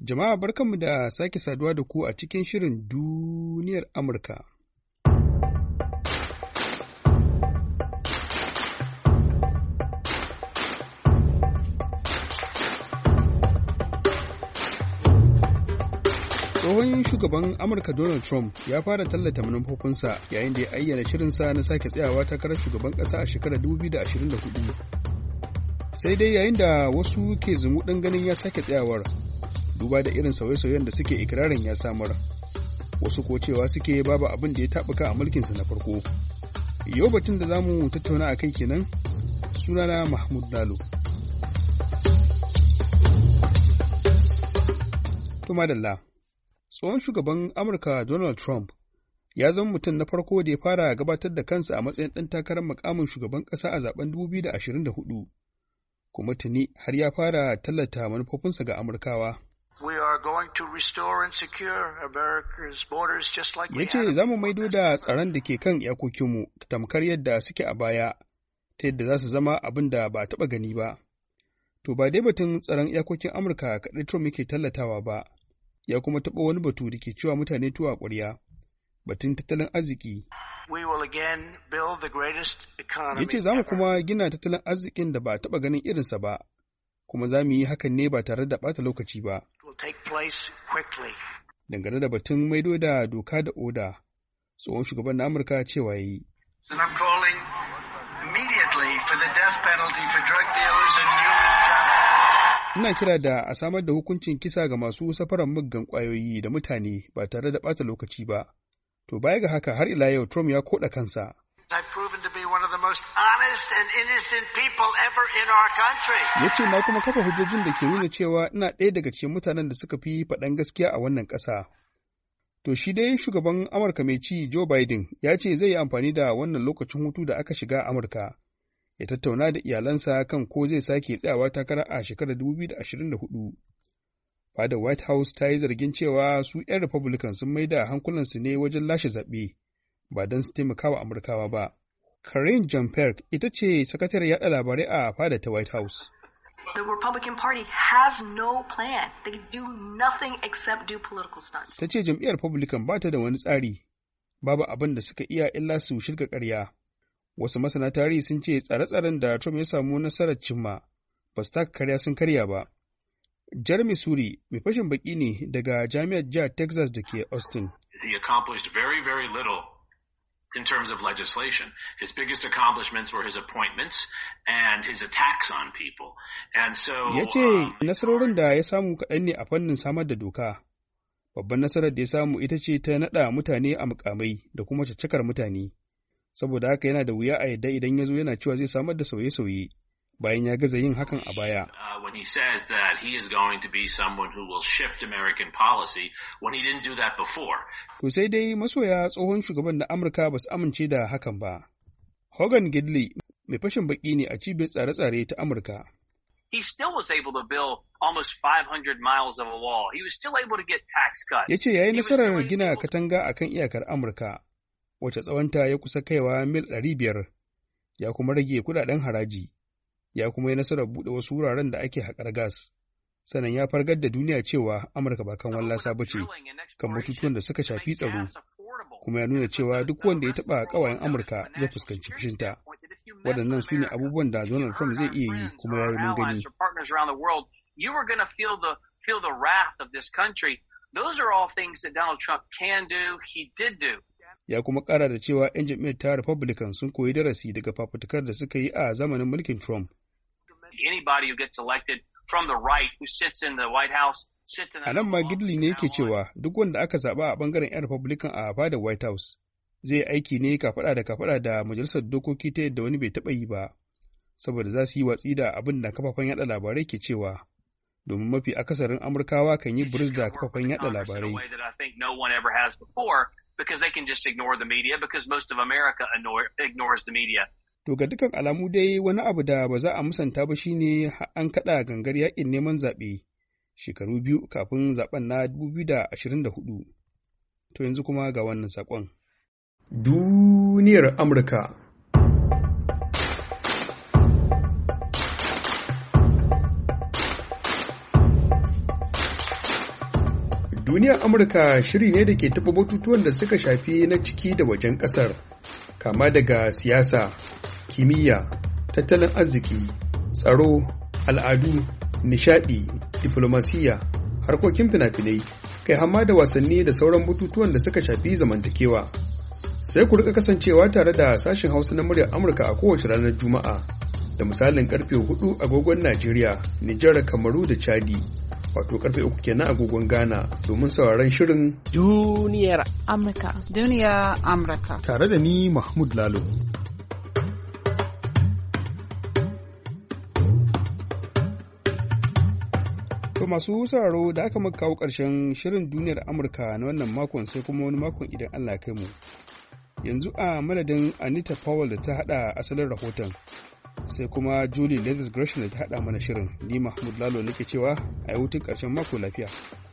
Jama'a barkanmu da sake saduwa da ku a cikin shirin duniyar Amurka. Tsohon shugaban Amurka Donald Trump ya fara tallata manufofinsa yayin da ya ayyana shirinsa na sake tsayawa takarar shugaban ƙasa a shekarar 2024. Sai dai yayin da wasu ke zumuɗin ganin ya sake tsayawar, duba da irin sauye-sauyen da suke ikirarin ya samar, wasu ko cewa suke babu abin da ya taɓuka a mulkinsa na farko. Yau batun da za mu tattauna a kai kenan, sunana Mahmud Lalo. To madalla, tsohon shugaban Amurka Donald Trump ya zama mutum na farko da ya fara gabatar da kansa a matsayin ɗan takarar mukamin shugaban ƙasa a zaben 2024, kuma tuni har ya fara tallata manufofinsa ga Amurkawa. Ya ce za mu maido da tsaron da ke kan iyakokinmu tamkar yadda suke a baya, ta yadda za su zama abin da ba a taɓa gani ba. To ba dai batun tsaron iyakokin Amurka kaɗai Trump yake tallatawa ba, ya kuma taɓa wani batu da ke cewa mutane tuwa ƙwarya, batun tattalin arziki. Ya ce za mu kuma gina tattalin arzikin da ba a taɓa ganin irinsa ba, kuma za mu yi hakan ne ba tare da ɓata lokaci ba. Dangane da batun maido da doka da oda, tsohon shugaban na Amurka cewa ya yi. Ina kira da a samar da hukuncin kisa ga masu safarar muggan ƙwayoyi da mutane ba tare da ɓata lokaci ba. To baya ga haka har ila yau Trump ya koɗa kansa. Ya ce na kuma kafa hujjojin da ke nuna cewa ina ɗaya daga cikin mutanen da suka fi faɗan gaskiya a wannan ƙasa. To shi dai shugaban Amurka mai ci Joe Biden ya ce zai yi amfani da wannan lokacin hutu da aka shiga a Amurka, ya tattauna da iyalansa kan ko zai sake tsayawa takara a shekarar 2024. Fadar White House ta yi zargin cewa su 'yan Republican sun maida hankulansu ne wajen lashe zaɓe, ba don su taimaka wa Amurkawa ba. Karine Jean-Pierre ita ce sakataren yaɗa labarai a fadar ta White House. The Republican Party has no plan. They do nothing except do political stunts. Ta ce jam'iyyar Republican ba ta da wani tsari, babu abin da suka iya illa su shirga ƙarya. Wasu masana tarihi sun ce tsare-tsaren da Trump ya samu nasarar cimma ba su taka karya sun karya ba. Jeremy Suri mai fashin baki ne daga Jami'ar Jihar Texas da ke Austin. He accomplished very, very little in terms of legislation. His biggest accomplishments were his appointments and his attacks on people. And so ya ce nasarorin da ya samu kaɗan ne a fannin samar da doka. Babban nasarar da ya samu ita ce ta naɗa mutane a mukamai da kuma caccakar mutane. Saboda haka yana da wuya a yadda idan ya zo yana cewa zai samar da sauye-sauye bayan ya gaza yin hakan a baya. When he says that he is going to be someone who will shift American policy when he didn't do that before. To sai dai masoya tsohon shugaban na Amurka ba su amince da hakan ba. Hogan Gidley mai fashin baki ne a cibiyar tsare-tsare ta Amurka. He still was able to build almost 500 miles of a wall. He was still able to get tax cuts. Ya ce ya yi nasarar gina katanga a kan iyakar Amurka, wacce tsawonta ya kusa kaiwa mil 500, ya kuma rage kudaden haraji. Ya kuma yi nasarar buɗe wasu wuraren da ake haƙar gas, sannan ya fargar da duniya cewa Amurka ba kan wallasa ba ce kan batutuwan da suka shafi tsaro, kuma ya nuna cewa duk wanda ya taɓa ƙawayen Amurka zai fuskanci fushinta. Waɗannan su ne abubuwan da Donald Trump zai iya yi kuma ya yi mun gani. Ya kuma ƙara da cewa 'yan jam'iyyar ta Republican sun koyi darasi daga fafutukar da suka yi a zamanin mulkin Trump. Anybody who gets elected from the right who sits in the White House sits in the. A nan ma Gidley ne yake cewa duk wanda aka zaɓa a ɓangaren 'yan Republican a fadar White House zai aiki ne kafaɗa da kafaɗa da majalisar dokoki ta yadda wani bai taɓa yi ba, saboda za su yi watsi da abin da kafafen yaɗa labarai ke cewa, domin mafi akasarin Amurkawa kan yi burus da kafafen yaɗa labarai. Because they can just ignore the media because most of America ignores the media. To ga dukan alamu dai wani abu da ba za a musanta ba shine an kaɗa gangar yaƙin neman zaɓe shekaru biyu kafin zaɓen na 2024. To yanzu kuma ga wannan saƙon. Duniyar Amurka. Duniyar Amurka shiri ne da ke taɓa batutuwan da suka shafi na ciki da wajen ƙasar, kama daga siyasa, kimiyya, tattalin arziki, tsaro, al'adu, nishaɗi, diflomasiyya, harkokin fina-finai, kai hamma da wasanni da sauran batutuwan da suka shafi zamantakewa. Sai ku rika kasancewa tare da sashen Hausa na muryar Amurka a kowace ranar Juma'a, da misalin karfe 4 agogon Najeriya, Nijar, Kamaru da Chadi. Wato karfe 3 kenan agogon Ghana domin sauraron shirin Duniyar Amurka. Duniyar Amurka. Tare da ni Mahmud Lalo. To masu sauraro da aka maka kawo ƙarshen shirin Duniyar Amurka na wannan makon sai kuma wani makon idan Allah ya kai mu. Yanzu a madadin Anita Powell da ta haɗa asalin rahoton. Sai kuma Julie Leathers Gresham da ta haɗa mana shirin. Ni Mahmud Lalo nake cewa a yi hutun ƙarshen mako lafiya.